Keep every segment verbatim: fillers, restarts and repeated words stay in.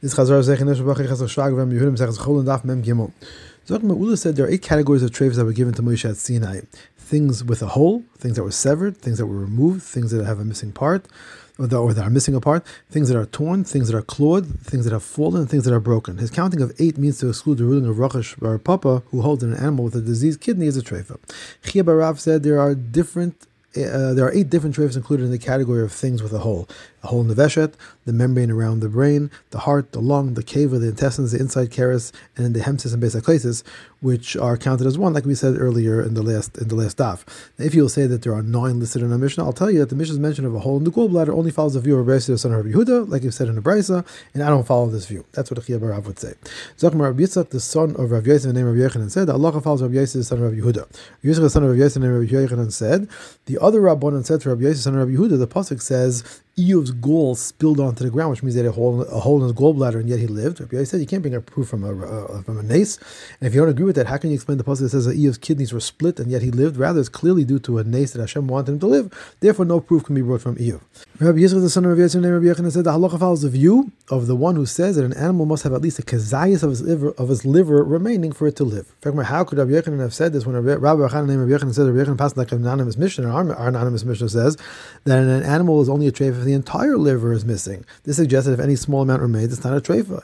Chazar Zechin Eshbach Chazar Shag Vem Yehudim Zechaz Chol and Daf Mem Gimel. Zok Me'ula said there are eight categories of treifas that were given to Moshe at Sinai: things with a hole, things that were severed, things that were removed, things that have a missing part, or that, or that are missing a part, things that are torn, things that are clawed, things that have fallen, and things that are broken. His counting of eight means to exclude the ruling of Rachash Bar Papa, who holds that an animal with a diseased kidney is a treifa. Chia Bar Rav said there are different. Uh, there are eight different treifas included in the category of things with a hole. A hole in the veshet, the membrane around the brain, the heart, the lung, the keva, the intestines, the inside keres, and the hemsis and besaklasis, which are counted as one, like we said earlier in the last in the last daf. Now, if you'll say that there are nine listed in a Mishnah, I'll tell you that the Mishnah's mention of a hole in the gallbladder only follows the view of Rabbi Yossi, the son of Rabbi Yehuda, like you said in the Brisa, and I don't follow this view. That's what Chia Bar Rav would say. Zachar Rabbi Yitzchak, the son of Rabbi Yossi, the name of Rabbi Yochanan, said that Allah follows Rabbi Yossi, the son of Rabbi Yehuda. Rabbi Yitzchak, the son of Rabbi Yossi, the name of Rabbi Yochanan, said the other Rabbanan said to Rabbi Yossi, son of Rabbi Yehuda, the pasuk says Eov's gall spilled onto the ground, which means he had a hole, a hole in his gallbladder, and yet he lived. Rabbi Yossi said you can't bring a proof from a uh, from a nace, and if you don't agree with that, how can you explain the pasuk that says that Eov's kidneys were split and yet he lived? Rather, it's clearly due to a nace that Hashem wanted him to live. Therefore, no proof can be brought from Eov. Rabbi Yitzchak, the son of Rabbi Yossi, named Rabbi Yochanan, said the halacha follows the view of the one who says that an animal must have at least a kazayas of his liver of his liver remaining for it to live. In fact, how could Rabbi Yochanan have said this when Rabbi Yochanan named Rabbi Yochanan said Rabbi Yochanan passed like an anonymous Mishnah? Our, our anonymous Mishnah says that an animal is only a treifa if the entire liver is missing. This suggests that if any small amount remains, it's not a treifa.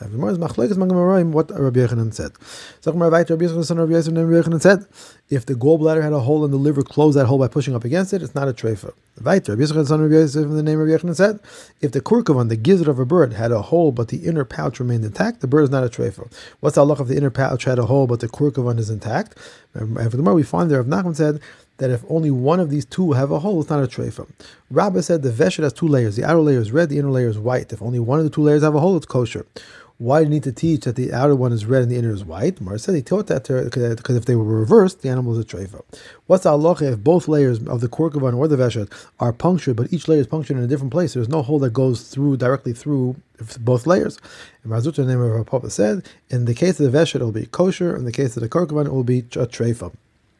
What Rabbi Yochanan said. So Rabbi Yochanan said, if the gallbladder had a hole and the liver closed that hole by pushing up against it, it's not a treifa. Rabbi Yochanan, the name of Rabbi Yochanan, said, if the kurkavan, the gizzard of a bird, had a hole but the inner pouch remained intact, the bird is not a treifa. What's the halach if the inner pouch had a hole but the kurkavan is intact? And for the more we find there, Rav Nachman said that if only one of these two have a hole, it's not a treifa. Rabbah said the veshet has two layers. The outer layer is red, the inner layer is white. If only one of the two layers have a hole, it's kosher. Why do you need to teach that the outer one is red and the inner is white? Mar said he taught that because if they were reversed, the animal is a treifa. What's the halacha if both layers of the korkavan or the veshet are punctured, but each layer is punctured in a different place? There's no hole that goes through directly through both layers. And Mazutra, the name of our Papa, said, in the case of the veshet, it will be kosher. In the case of the korkavan, it will be a treifa.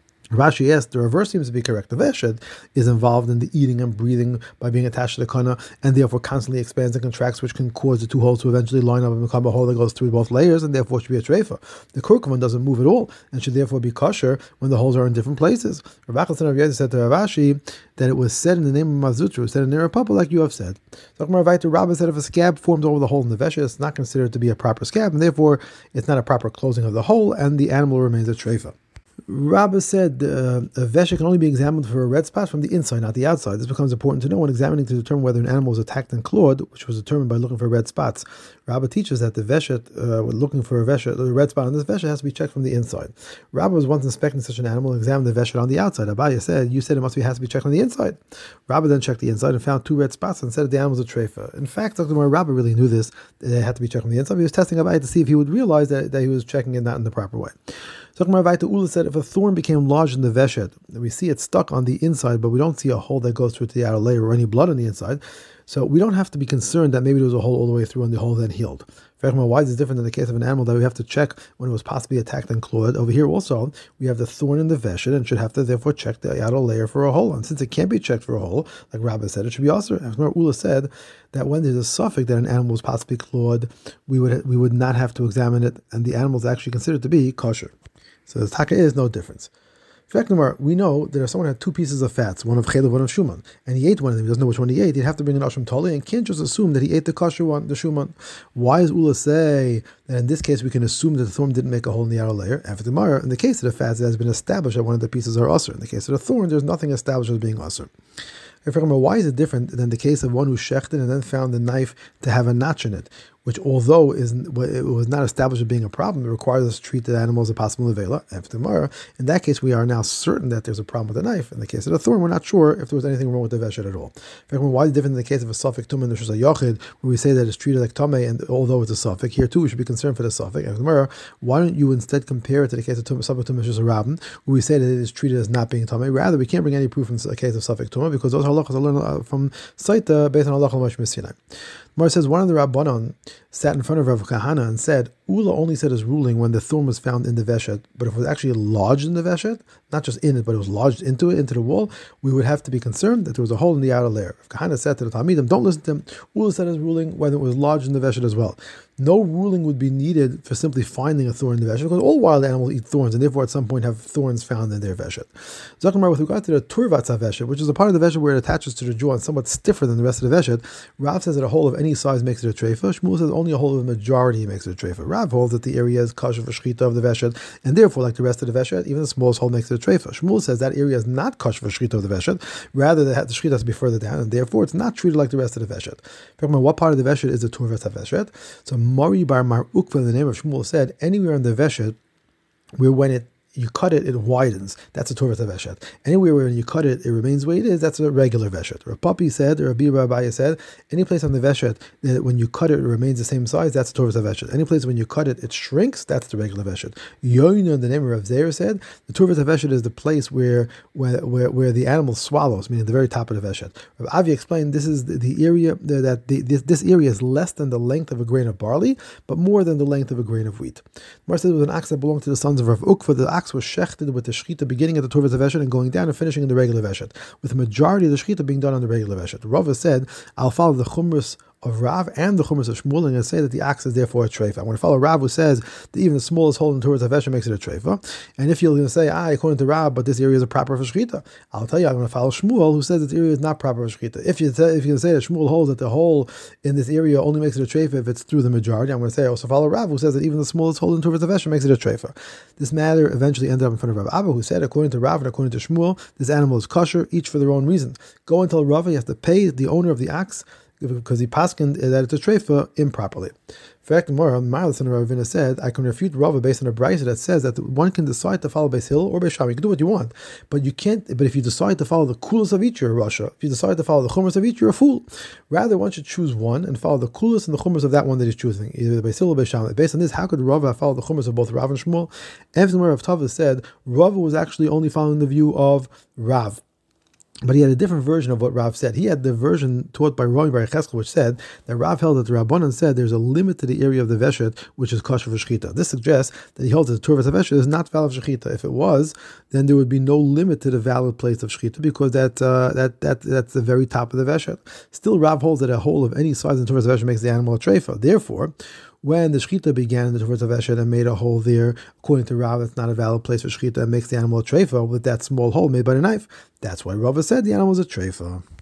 Rashi asked, the reverse seems to be correct. The veshet is involved in the eating and breathing by being attached to the kana, and therefore constantly expands and contracts, which can cause the two holes to eventually line up and become a hole that goes through both layers, and therefore should be a treifa. The kurkuman doesn't move at all, and should therefore be kosher when the holes are in different places. Rav Achal son of Yosef said to Rashi that it was said in the name of Mazutra, it was said in the Papa, like you have said. So Rabbi said if a scab forms over the hole in the veshet, it's not considered to be a proper scab, and therefore it's not a proper closing of the hole, and the animal remains a treifa. Rabbah said uh, a veshet can only be examined for a red spot from the inside, not the outside. This becomes important to know when examining to determine whether an animal was attacked and clawed, which was determined by looking for red spots. Rabbah teaches that the veshet, uh, when looking for a veshet, a red spot on this veshet has to be checked from the inside. Rabbah was once inspecting such an animal and examined the veshet on the outside. Abaya said, you said it must be has to be checked on the inside. Rabbah then checked the inside and found two red spots and said the animal was a treifa. In fact, Doctor Rabbah really knew this, that it had to be checked on the inside. He was testing Abaya to see if he would realize that, that he was checking it not in the proper way. So Ula said, if a thorn became lodged in the veshet, we see it stuck on the inside, but we don't see a hole that goes through to the outer layer or any blood on the inside, so we don't have to be concerned that maybe there was a hole all the way through and the hole then healed. Why is it different in the case of an animal that we have to check when it was possibly attacked and clawed? Over here also, we have the thorn in the veshet and should have to therefore check the outer layer for a hole. And since it can't be checked for a hole, like Rabbah said, it should be also. Ula said that when there's a suffix that an animal was possibly clawed, we would we would not have to examine it, and the animal is actually considered to be kosher. So the taka is no difference. We know that if someone had two pieces of fats, one of chaylev, one of shuman, and he ate one of them, he doesn't know which one he ate, he'd have to bring an ashram tali and can't just assume that he ate the kosher one, the shuman. Why does Ula say that in this case we can assume that the thorn didn't make a hole in the outer layer? After the Gemara, in the case of the fats, it has been established that one of the pieces are usher. In the case of the thorn, there's nothing established as being usher. Why is it different than the case of one who shechted and then found the knife to have a notch in it, which although is it was not established as being a problem, it requires us to treat the animal as a possible nevela. After tomorrow, in that case, we are now certain that there's a problem with the knife. In the case of the thorn, we're not sure if there was anything wrong with the veshet at all. Why is it different in the case of a suffix tumah and the shus yochid, where we say that it's treated like tameh, and although it's a suffix, here too we should be concerned for the suffix. After tomorrow, why don't you instead compare it to the case of tumah, suffix tumah shus rabin, where we say that it is treated as not being tameh? Rather, we can't bring any proof in the case of suffix tumah because those halachas are learned from Saita based on halacha l'mash Sinai. Mar says one of the Rabbanon sat in front of Rav Kahana and said, Ula only said his ruling when the thorn was found in the Veshet, but if it was actually lodged in the Veshet, not just in it, but it was lodged into it, into the wall, we would have to be concerned that there was a hole in the outer layer. Rav Kahana said to the Talmidim, don't listen to him. Ula said his ruling when it was lodged in the Veshet as well. No ruling would be needed for simply finding a thorn in the Veshet, because all wild animals eat thorns, and therefore at some point have thorns found in their Veshet. Zakhamar, with regard to the Turvatza Veshet, which is a part of the Veshet where it attaches to the jaw and somewhat stiffer than the rest of the Veshet, Rav says that a hole of any size makes it a treifa. Shmuel says only a hole of a majority makes it a treifa. Rav holds that the area is kosher for shchita of the Veshet, and therefore, like the rest of the Veshet, even the smallest hole makes it a treifa. Shmuel says that area is not kosher for shchita of the Veshet, rather the shchita has to be further down, and therefore it's not treated like the rest of the Veshet. What part of the Veshet is the Turvatza Veshet? So Mari Bar Mar Ukva, in the name of Shmuel, said anywhere in the Veshet where when it you cut it, it widens. That's a Torah Veshet. Anywhere where you cut it, it remains the way it is. That's a regular Veshet. Rav Papi said, or Rabbi Rabbi said, any place on the Veshet that when you cut it, it remains the same size. That's a Torah Veshet. Any place when you cut it, it shrinks. That's the regular Veshet. Yoina, the name of Rav Zeir, said the Torah Veshet is the place where where where, where the animal swallows, meaning the very top of the Veshet. Rav Avi explained this is the, the area that the, this this area is less than the length of a grain of barley, but more than the length of a grain of wheat. Mar said it was an ox that belonged to the sons of Rav Ukva. The ox was shechted with the shechita beginning at the Torah Veshet and going down and finishing in the regular Veshet, with the majority of the shechita being done on the regular Veshet. Rava said, I'll follow the chumras of Rav and the chumras of Shmuel, and I say that the ox is therefore a treifa. I'm going to follow Rav, who says that even the smallest hole in the Torah Veshet makes it a treifa. And if you're going to say, ah, according to Rav, but this area is a proper for shechita, I'll tell you, I'm going to follow Shmuel, who says that this area is not proper for shechita. If you if you're going to say that Shmuel holds that the hole in this area only makes it a treifa if it's through the majority, I'm going to say I also follow Rav, who says that even the smallest hole in the Torah Veshet makes it a treifa. This matter eventually ended up in front of Rav Abba, who said, according to Rav and according to Shmuel, this animal is kosher, each for their own reason. Go and tell Rav you have to pay the owner of the ox because he paskined that it's a treifa improperly. In fact, more Miles and Ravina said, I can refute Rava based on a brisa that says that one can decide to follow Beis Hillel or Beis Shammai. You can do what you want, but you can't. But if you decide to follow the coolest of each, you're a Russia. If you decide to follow the chumras of each, you're a fool. Rather, one should choose one and follow the coolest and the chumras of that one that he's choosing, either Beis Hillel or Beis Shammai. Based on this, how could Rava follow the chumras of both Rav and Shmuel? And more of Tava said, Rava was actually only following the view of Rav. But he had a different version of what Rav said. He had the version taught by Rami Bar Yecheskel, which said that Rav held that the Rabbanan said there's a limit to the area of the Veshet which is kosher for shechita. This suggests that he holds that the Torah Veshet is not valid for shechita. If it was, then there would be no limit to the valid place of shechita because that uh, that that that's the very top of the Veshet. Still, Rav holds that a hole of any size in the Torah Veshet makes the animal a treifa. Therefore, when the shechita began in the Torah Veshet and made a hole there, according to Rav, it's not a valid place for shechita and makes the animal a treifa with that small hole made by the knife. That's why Rava said the animal is a treifa.